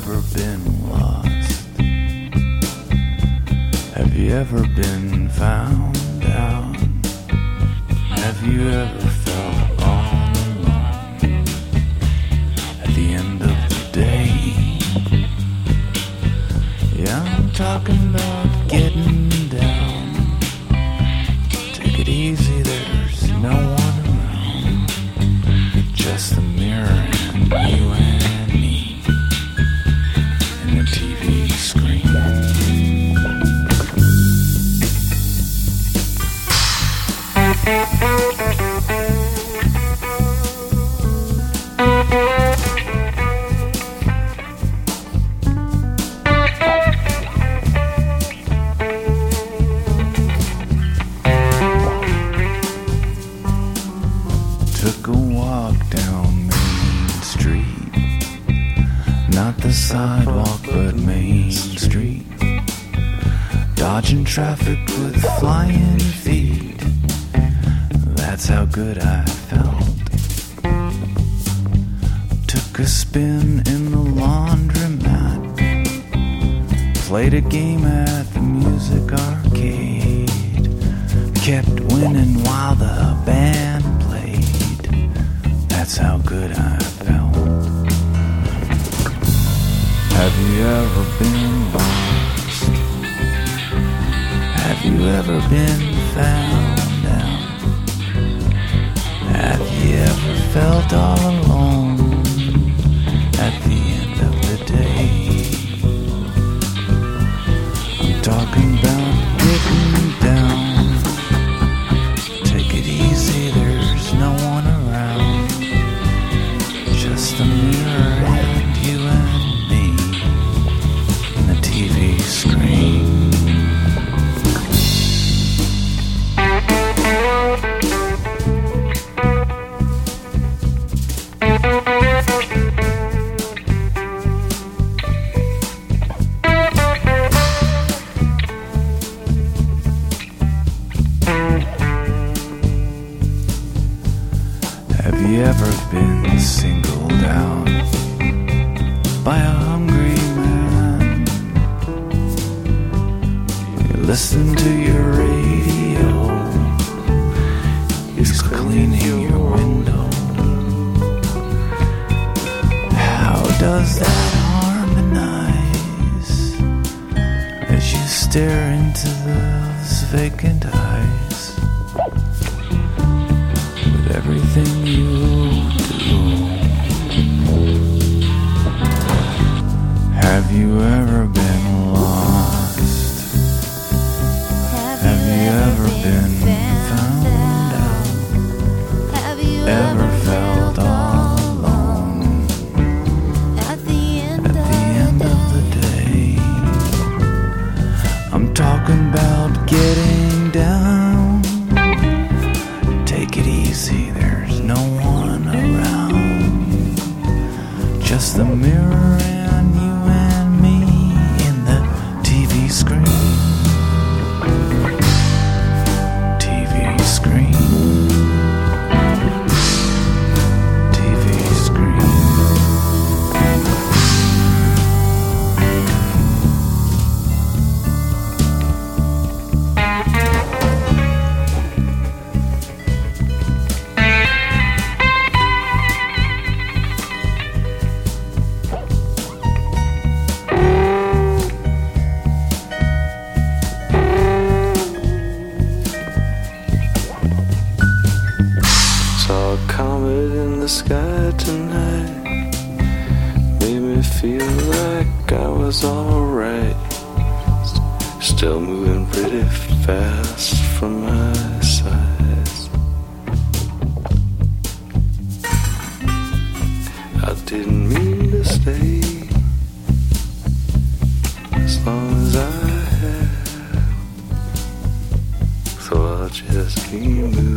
ever been lost? Have you ever been found out? Have you ever felt all alone at the end of the day? Yeah, I'm talking about getting down. Take it easy, there's no one around. Just the mirror and you and me and the TV screen. Took a walk down Main Street, not the sidewalk but Main Street, dodging traffic with flying feet. That's how good I felt. Took a spin in the laundromat, played a game at the music arcade, kept winning while the band played. That's how good I felt. Have you ever been lost? Have you ever been found out? Have you ever felt all alone at the end of the day? I'm talking about getting down. Take it easy, there's no one around. Just the mirror and you and me and the TV screen. Have you ever been singled out by a hungry man? You listen to your radio, he's cleaning your window. How does that harmonize as you stare into those vacant eyes? Everything you do. Have you ever been lost? Have you ever been found out? Have you Ever felt all alone at the end of the day? I'm talking about getting down. Take it easy, there's no one around. Just the mirror and you and me in the TV screen. TV screen. TV screen. Saw a comet in the sky tonight, made me feel like I was alright. Still moving pretty fast from my size. I didn't mean to stay as long as I have, so I'll just keep moving.